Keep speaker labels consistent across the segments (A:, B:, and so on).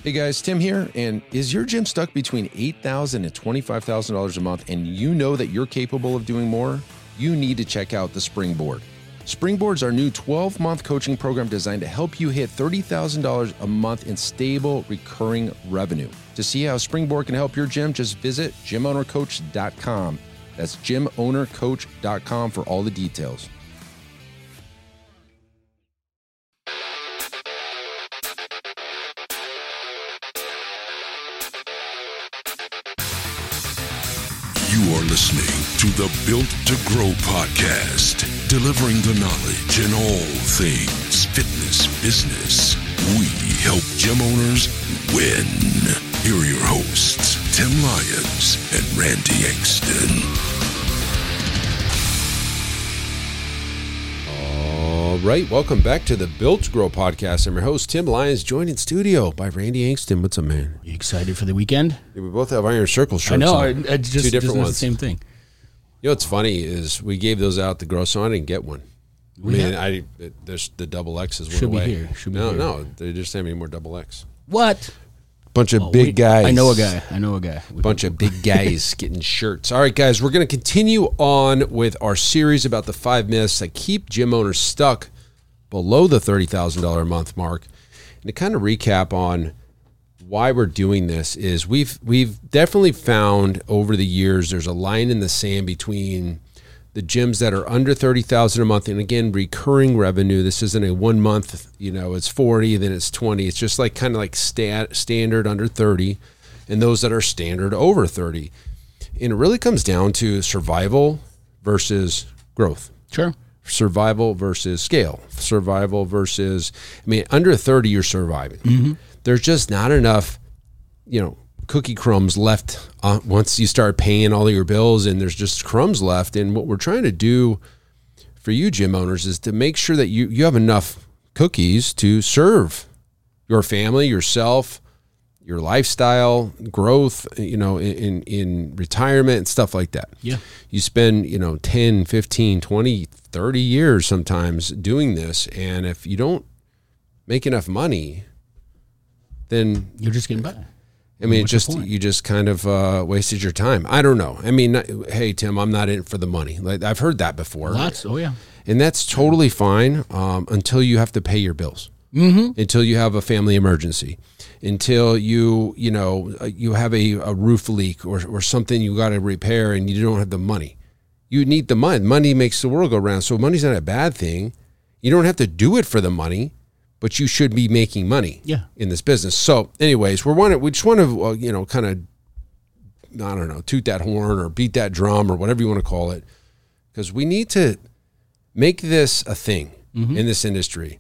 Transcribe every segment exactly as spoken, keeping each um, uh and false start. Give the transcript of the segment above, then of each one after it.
A: Hey guys, Tim here, and is your gym stuck between eight thousand dollars and twenty-five thousand dollars a month and you know that you're capable of doing more? You need to check out the Springboard. Springboard's our new twelve-month coaching program designed to help you hit thirty thousand dollars a month in stable, recurring revenue. To see how Springboard can help your gym, just visit gym owner coach dot com. That's gym owner coach dot com for all the details.
B: You are listening to the Built to Grow podcast, delivering the knowledge in all things fitness business. We help gym owners win. Here are your hosts, Tim Lyons and Randy Engston.
C: All right, welcome back to the Built to Grow podcast. I'm your host, Tim Lyons, joined in studio by Randy Engston. What's up, man?
D: You excited for the weekend?
C: Yeah, we both have Iron Circle shirts.
D: I know.
C: on.
D: I, I just,
C: Two different
D: just
C: ones.
D: The same thing.
C: You know what's funny is we gave those out to grow, so I didn't get one.
D: We
C: I mean,
D: have-
C: I it, there's the double X's went
D: Should be
C: away.
D: here. Should be
C: no,
D: here.
C: no, they just sent me more double X.
D: What?
C: Bunch of
D: Oh,
C: big
D: we-
C: guys.
D: I know a guy. I know a guy. We
C: Bunch of big guys getting shirts. All right, guys, we're going to continue on with our series about the five myths that keep gym owners stuck below the thirty thousand dollars a month mark. And to kind of recap on why we're doing this is we've we've definitely found over the years there's a line in the sand between the gyms that are under thirty thousand dollars a month, and again, recurring revenue. This isn't a one month, you know, it's forty, then it's twenty. It's just like kind of like stat, standard under thirty, and those that are standard over thirty. And it really comes down to survival versus growth.
D: Sure.
C: Survival versus scale. Survival versus, I mean, under thirty, you're surviving. Mm-hmm. There's just not enough, you know, cookie crumbs left uh, once you start paying all of your bills, and there's just crumbs left. And what we're trying to do for you gym owners is to make sure that you, you have enough cookies to serve your family, yourself, your lifestyle, growth, you know, in, in retirement and stuff like that.
D: Yeah.
C: You spend, you know, ten, fifteen, twenty, thirty years sometimes doing this. And if you don't make enough money, then
D: You're just getting by.
C: I mean,
D: What's
C: just
D: the point?
C: you just kind of uh, wasted your time. I don't know. I mean, not, hey Tim, I'm not in it for the money. Like I've heard that before.
D: Lots. Oh, yeah.
C: And that's totally fine um, until you have to pay your bills,
D: Mm-hmm.
C: until you have a family emergency, until you you know uh, you have a, a roof leak or or something you got to repair and you don't have the money. You need the money. Money makes the world go round. So money's not a bad thing. You don't have to do it for the money, but you should be making money
D: Yeah.
C: in this business. So, anyways, we're wanting, we just want to, uh, you know, kind of, I don't know, toot that horn or beat that drum or whatever you want to call it, because we need to make this a thing
D: Mm-hmm.
C: in this industry.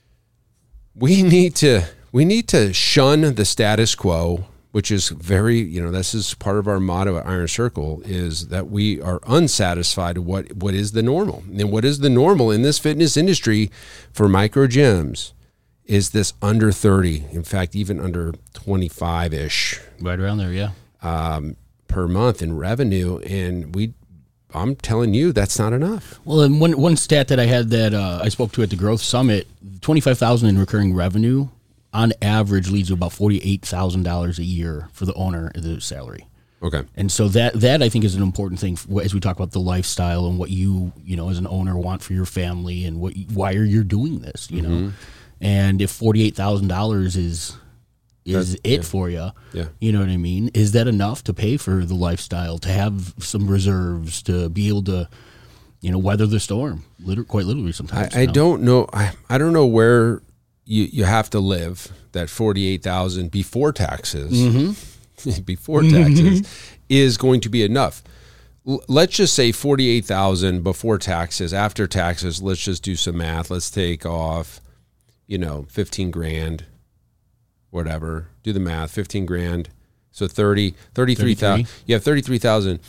C: We need to, we need to shun the status quo, which is very, you know, this is part of our motto at Iron Circle, is that we are unsatisfied with what, what is the normal. And what is the normal in this fitness industry for micro gyms is this under thirty, in fact, even under twenty-five-ish
D: Right around there, yeah.
C: um, per month in revenue. And we, I'm telling you, that's not enough.
D: Well, and one one stat that I had that uh, I spoke to at the Growth Summit, twenty-five thousand in recurring revenue, on average leads to about forty-eight thousand dollars a year for the owner of the salary.
C: Okay.
D: And so that that I think is an important thing for, as we talk about the lifestyle and what you you know as an owner want for your family and what you, why are you doing this, you know. And if forty-eight thousand dollars is is
C: That-
D: it
C: yeah.
D: for you,
C: Yeah.
D: you know what I mean? Is that enough to pay for the lifestyle, to have some reserves, to be able to, you know, weather the storm? Liter- quite literally sometimes.
C: I, I
D: you know?
C: don't know. I, I don't know where you, you have to live that forty-eight thousand before taxes,
D: Mm-hmm.
C: before taxes is going to be enough. L- let's just say forty-eight thousand before taxes. After taxes, let's just do some math. Let's take off, you know, fifteen grand, whatever. Do the math, fifteen grand. So thirty, thirty-three thousand. You have thirty-three thousand.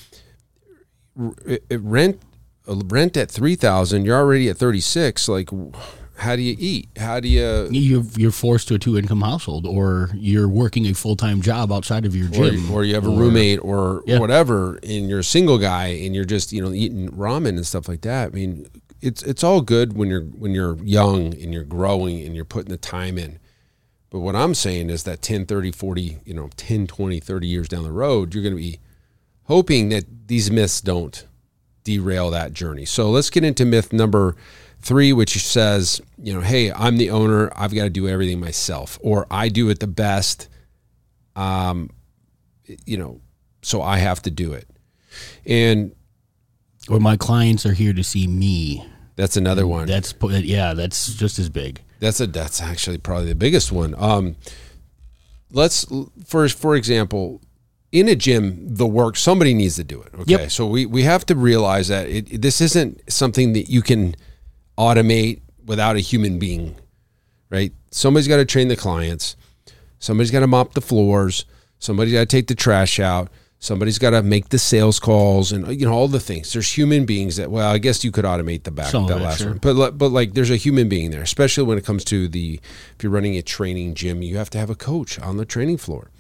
C: Rent, rent at three thousand. You're already at thirty-six. Like, how do you eat? How do you?
D: You're, you're forced to a two-income household, or you're working a full-time job outside of your gym.
C: Or, or you have a roommate or
D: Yeah.
C: whatever, and you're a single guy and you're just, you know, eating ramen and stuff like that. I mean, it's it's all good when you're when you're young and you're growing and you're putting the time in. But what I'm saying is that ten, thirty, forty, you know, ten, twenty, thirty years down the road, you're going to be hoping that these myths don't derail that journey. So let's get into myth number three, which says, you know, hey, I'm the owner. I've got to do everything myself, or I do it the best. Um, you know, so I have to do it. And,
D: or my clients are here to see me.
C: That's another one.
D: That's, yeah, that's just as big.
C: That's a, that's actually probably the biggest one. Um, let's, for, for example, in a gym, the work, somebody needs to do it. Okay.
D: Yep.
C: So we, we have to realize that it, this isn't something that you can automate without a human being, right? Somebody's got to train the clients. Somebody's got to mop the floors. Somebody's got to take the trash out. Somebody's got to make the sales calls and, you know, all the things. There's human beings that, well, I guess you could automate the back,
D: Some
C: that
D: of it,
C: last
D: sure.
C: one. But, but like there's a human being there, especially when it comes to the, if you're running a training gym, you have to have a coach on the training floor.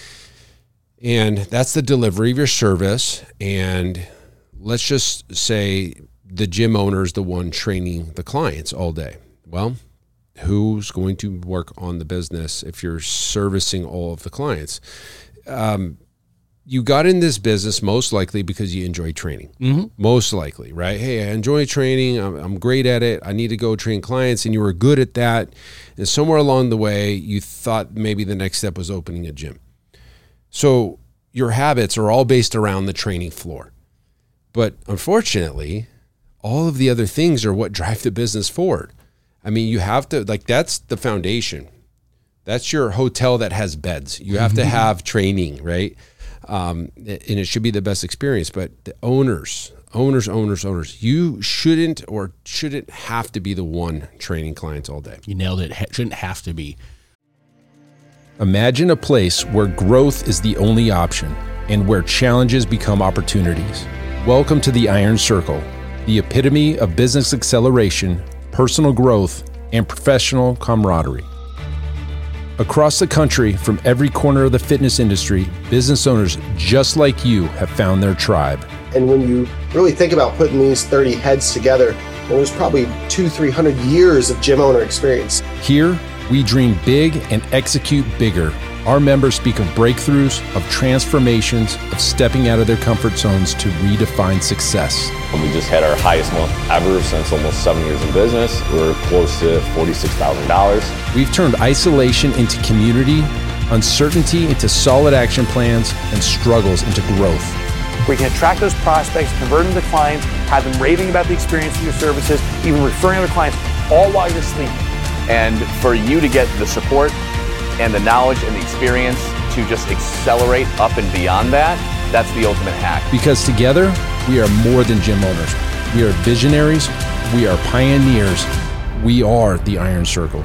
C: And that's the delivery of your service. And let's just say the gym owner is the one training the clients all day. Well, who's going to work on the business if you're servicing all of the clients? Um, you got in this business most likely because you enjoy training. Mm-hmm. Most likely, right? Hey, I enjoy training. I'm, I'm great at it. I need to go train clients, and you were good at that. And somewhere along the way, you thought maybe the next step was opening a gym. So your habits are all based around the training floor. But unfortunately, all of the other things are what drive the business forward. I mean, you have to, like, that's the foundation. That's your hotel that has beds. You have to have training, right? Um, and it should be the best experience. But the owners, owners, owners, owners, you shouldn't or shouldn't have to be the one training clients all day.
D: You nailed it. Shouldn't have to be.
A: Imagine a place where growth is the only option and where challenges become opportunities. Welcome to the Iron Circle, the epitome of business acceleration, personal growth, and professional camaraderie. Across the country, from every corner of the fitness industry, business owners just like you have found their tribe.
E: And when you really think about putting these thirty heads together, well, there's probably two, three hundred years of gym owner experience.
A: Here, we dream big and execute bigger. Our members speak of breakthroughs, of transformations, of stepping out of their comfort zones to redefine success.
F: We just had our highest month ever since almost seven years in business. We're close to forty-six thousand dollars.
A: We've turned isolation into community, uncertainty into solid action plans, and struggles into growth.
G: We can attract those prospects, convert them to clients, have them raving about the experience of your services, even referring other clients, all while you're sleeping.
F: And for you to get the support and the knowledge and the experience to just accelerate up and beyond that, that's the ultimate hack.
A: Because together, we are more than gym owners. We are visionaries. We are pioneers. We are the Iron Circle.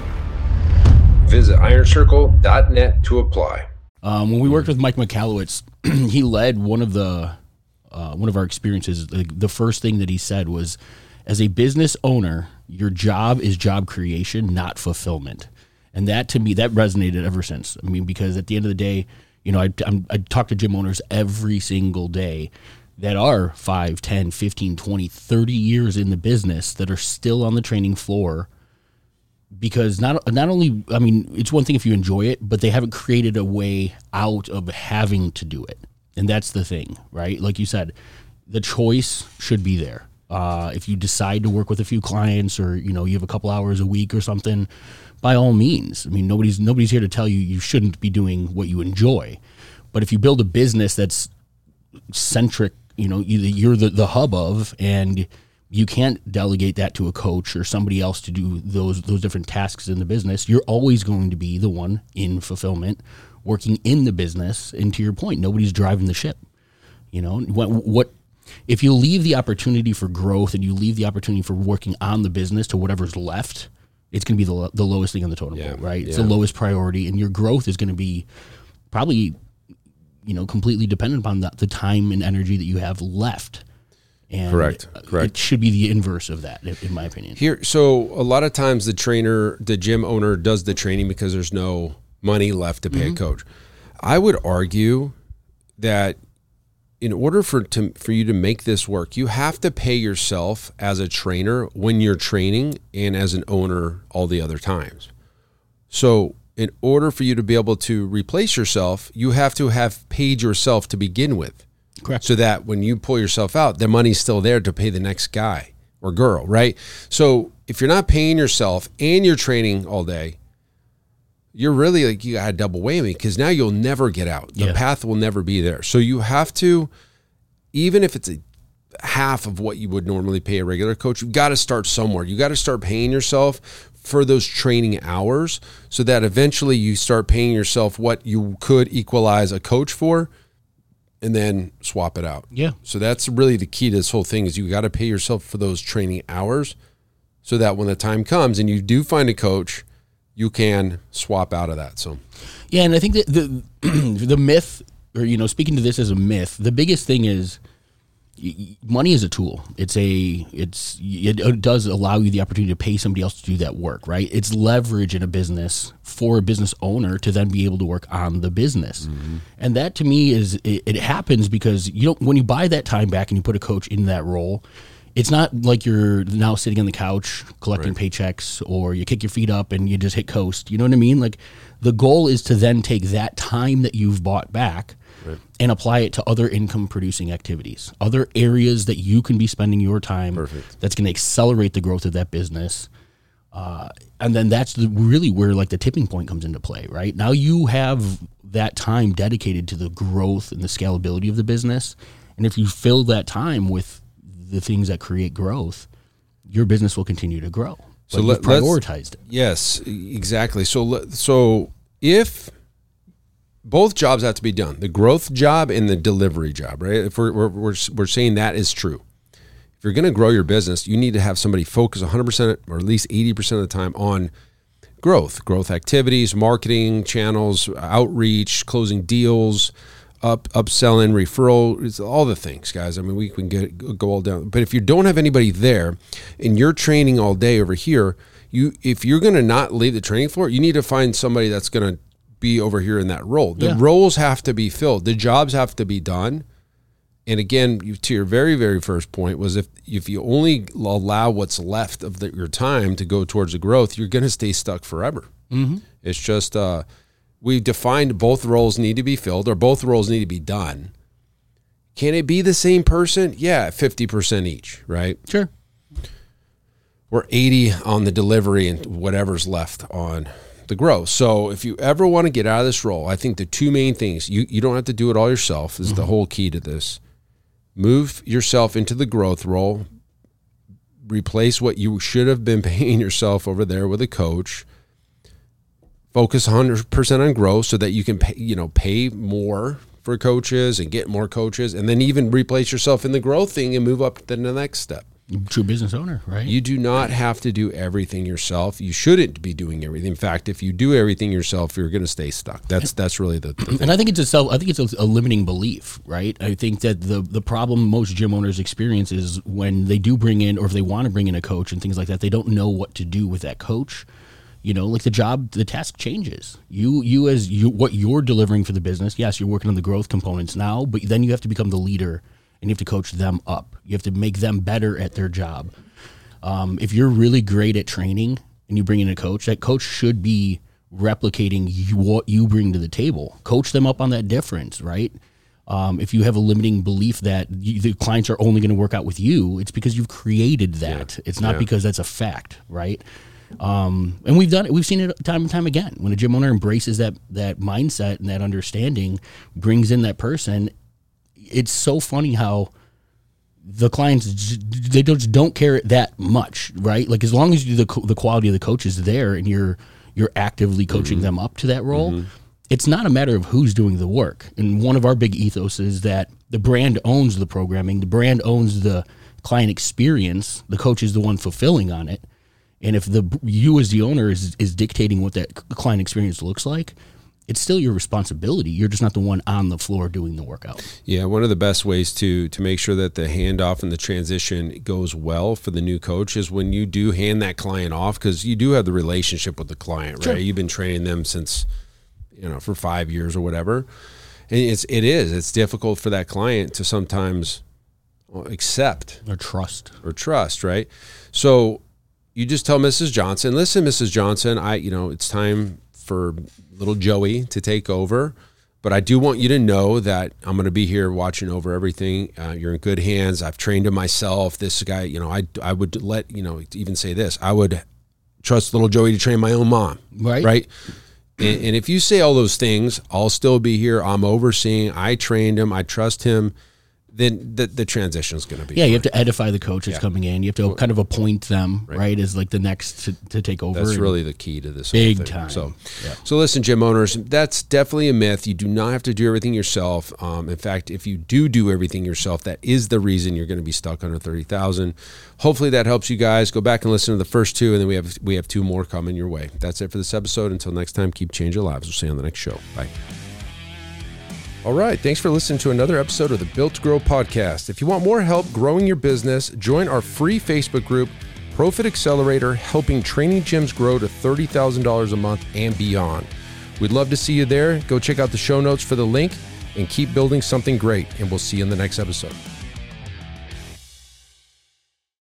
A: Visit iron circle dot net to apply.
D: Um, when we worked with Mike Michalowicz, he led one of the uh, one of our experiences. The, the first thing that he said was, as a business owner, your job is job creation, not fulfillment. And that, to me, that resonated ever since. I mean, because at the end of the day, you know, I, I'm, I talk to gym owners every single day that are five, ten, fifteen, twenty, thirty years in the business that are still on the training floor because not not only, I mean, it's one thing if you enjoy it, but they haven't created a way out of having to do it. And that's the thing, right? Like you said, the choice should be there. Uh, if you decide to work with a few clients or, you know, you have a couple hours a week or something, by all means. I mean, nobody's nobody's here to tell you you shouldn't be doing what you enjoy. But if you build a business that's centric, you know, you're the, the hub of, and you can't delegate that to a coach or somebody else to do those those different tasks in the business, you're always going to be the one in fulfillment, working in the business. And to your point, nobody's driving the ship. You know, what, what if you leave the opportunity for growth and you leave the opportunity for working on the business to whatever's left, it's going to be the the lowest thing on the totem
C: Yeah,
D: pole, right? It's
C: yeah.
D: the lowest priority, and your growth is going to be probably, you know, completely dependent upon the, the time and energy that you have left. And
C: Correct, correct.
D: It should be the inverse of that, in my opinion.
C: Here, so a lot of times the trainer, the gym owner does the training because there's no money left to pay
D: Mm-hmm.
C: a coach. I would argue that in order for to, for you to make this work, you have to pay yourself as a trainer when you're training and as an owner all the other times. So in order for you to be able to replace yourself, you have to have paid yourself to begin with.
D: Correct.
C: So that when you pull yourself out, the money's still there to pay the next guy or girl, right? So if you're not paying yourself and you're training all day, you're really like, you got a double whammy, because now you'll never get out. The
D: Yeah.
C: path will never be there. So you have to, even if it's a half of what you would normally pay a regular coach, you've got to start somewhere. You got to start paying yourself for those training hours, so that eventually you start paying yourself what you could equalize a coach for, and then swap it out.
D: Yeah.
C: So that's really the key to this whole thing, is you got to pay yourself for those training hours, so that when the time comes and you do find a coach, you can swap out of that. So,
D: Yeah, and I think that the the myth, or you know, speaking to this as a myth, the biggest thing is y- y- money is a tool. It's a it's it does allow you the opportunity to pay somebody else to do that work, right? It's leverage in a business for a business owner to then be able to work on the business. Mm-hmm. And that to me is it, it happens because you don't, when you buy that time back and you put a coach in that role, it's not like you're now sitting on the couch collecting right. paychecks, or you kick your feet up and you just hit coast. You know what I mean? Like, the goal is to then take that time that you've bought back right. and apply it to other income producing activities, other areas that you can be spending your time. Perfect. That's going to accelerate the growth of that business. Uh, and then that's the, really where like the tipping point comes into play, right? Now you have that time dedicated to the growth and the scalability of the business. And if you fill that time with the things that create growth, your business will continue to grow.
C: So
D: let, you've prioritized it.
C: Yes, exactly. So, so if both jobs have to be done, the growth job and the delivery job, right? If we're we're we're, we're saying that is true. If you're going to grow your business, you need to have somebody focus one hundred percent or at least eighty percent of the time on growth, growth activities, marketing channels, outreach, closing deals, up upselling, referral, it's all the things, guys. I mean, we can get go all down. But if you don't have anybody there and you're training all day over here, you if you're going to not leave the training floor, you need to find somebody that's going to be over here in that role. The
D: yeah.
C: roles have to be filled. The jobs have to be done. And again, you, to your very, very first point was if if you only allow what's left of the, your time to go towards the growth, you're going to stay stuck forever.
D: Mm-hmm.
C: It's just uh, we've defined both roles need to be filled, or both roles need to be done. Can it be the same person? Yeah, fifty percent each, right?
D: Sure.
C: We're eighty on the delivery and whatever's left on the growth. So if you ever want to get out of this role, I think the two main things, you, you don't have to do it all yourself. This is mm-hmm. the whole key to this. Move yourself into the growth role. Replace what you should have been paying yourself over there with a coach. Focus one hundred percent on growth so that you can pay, you know, pay more for coaches and get more coaches, and then even replace yourself in the growth thing and move up to the next step.
D: True business owner, right?
C: You do not have to do everything yourself. You shouldn't be doing everything. In fact, if you do everything yourself, you're going to stay stuck. That's that's really the, the thing.
D: And I think it's a self. I think it's a, a limiting belief, right? I think that the the problem most gym owners experience is when they do bring in, or if they want to bring in a coach and things like that, they don't know what to do with that coach. You know, like the job, the task changes. You, you as you, what you're delivering for the business. Yes, you're working on the growth components now, but then you have to become the leader, and you have to coach them up. You have to make them better at their job. Um, if you're really great at training and you bring in a coach, that coach should be replicating you, what you bring to the table. Coach them up on that difference, right? Um, if you have a limiting belief that you, the clients are only going to work out with you, it's because you've created that. Yeah. It's not yeah. because that's a fact, right? Um, and we've done it. We've seen it time and time again. When a gym owner embraces that that mindset and that understanding, brings in that person, it's so funny how the clients, they just don't care that much, right? Like, as long as you, the the quality of the coach is there and you're you're actively coaching mm-hmm. them up to that role, mm-hmm. it's not a matter of who's doing the work. And one of our big ethos is that the brand owns the programming, the brand owns the client experience, the coach is the one fulfilling on it. And if the you as the owner is is dictating what that client experience looks like, it's still your responsibility. You're just not the one on the floor doing the workout.
C: Yeah, one of the best ways to to make sure that the handoff and the transition goes well for the new coach is when you do hand that client off, because you do have the relationship with the client, right? Sure. You've been training them since, you know, for five years or whatever. And it's it is it's difficult for that client to sometimes accept
D: or trust
C: or trust, right? So you just tell Missus Johnson, listen, Missus Johnson, I, you know, it's time for little Joey to take over. But I do want you to know that I'm going to be here watching over everything. Uh, you're in good hands. I've trained him myself. This guy, you know, I, I would let, you know, even say this. I would trust little Joey to train my own mom.
D: Right.
C: Right. And, and if you say all those things, I'll still be here. I'm overseeing. I trained him. I trust him. Then the, the transition is going to be
D: yeah.
C: fine.
D: You have to edify the coaches
C: Yeah.
D: coming in. You have to kind of appoint them right,
C: Right.
D: as like the next to, to take over.
C: That's
D: and-
C: really the key to this
D: Big
C: whole thing.
D: time.
C: So,
D: Yeah.
C: so listen, gym owners, that's definitely a myth. You do not have to do everything yourself. Um, in fact, if you do do everything yourself, that is the reason you're going to be stuck under thirty thousand. Hopefully that helps you guys. Go back and listen to the first two, and then we have we have two more coming your way. That's it for this episode. Until next time, keep changing lives. We'll see you on the next show. Bye. All right. Thanks for listening to another episode of the Built to Grow podcast. If you want more help growing your business, join our free Facebook group, Profit Accelerator, helping training gyms grow to thirty thousand dollars a month and beyond. We'd love to see you there. Go check out the show notes for the link and keep building something great. And we'll see you in the next episode.